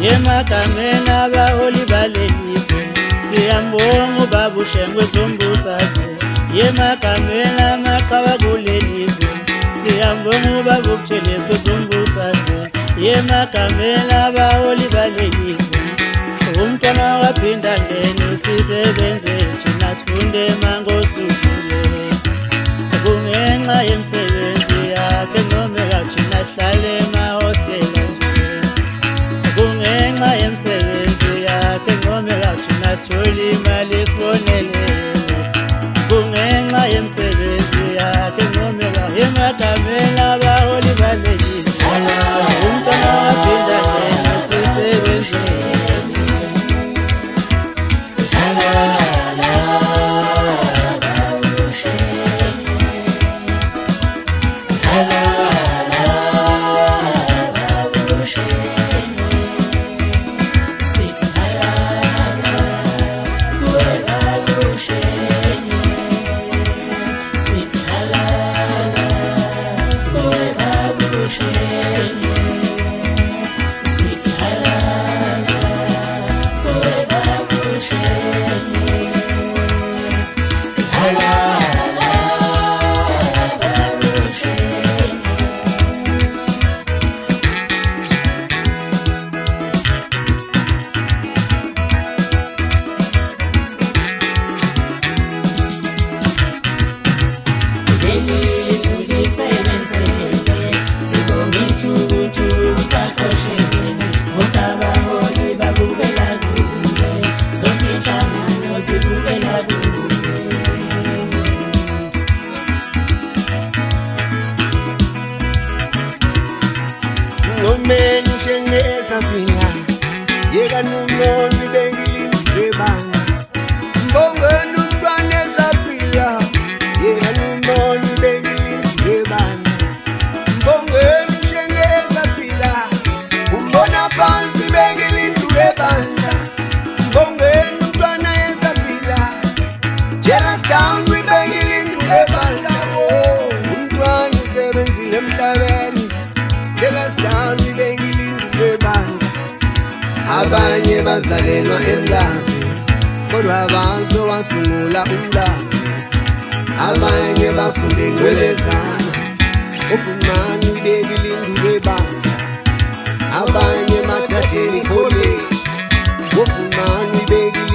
yemagameni abaholi balelizwe siyambonga ubaba uShengwe Zombusazwe yemagameni amaqaba kulelizwe siyambonga ubaba uButhelezi Zombusazwe yemagameni abaholi balelizwe umntwana waphinda ngene sisebenze thina sifunde mangosuzule kungenxa yemsebenzi yakhe noma thina sihlale emahostela nje kungenxa yemsebenzi yakhe noma thina sithola imali esibonelelo kungenxa yemsebenzi yakhe noma yemagameni abaholi balelizwe umntwana waphinda ngene sisebenze Ngomeni uShengwe Sapila yeka numuntu bengilindile bana mbongeni umntwana eSapila yeka numuntu bengilindile bana mbongeni uShengwe Sapila umbona phansi bengilindile bana mbongeni umntwana eSapila jealous down bengilindile bana umntwana usebenzile emhlabeni jealous down bengilindile bana abanye bazalelwa emlazi kodwa bazowasungula umlazi abanye bafunde ngwelezana ofumani bengilindile bana abanye mathatheni college ofumani bengilindile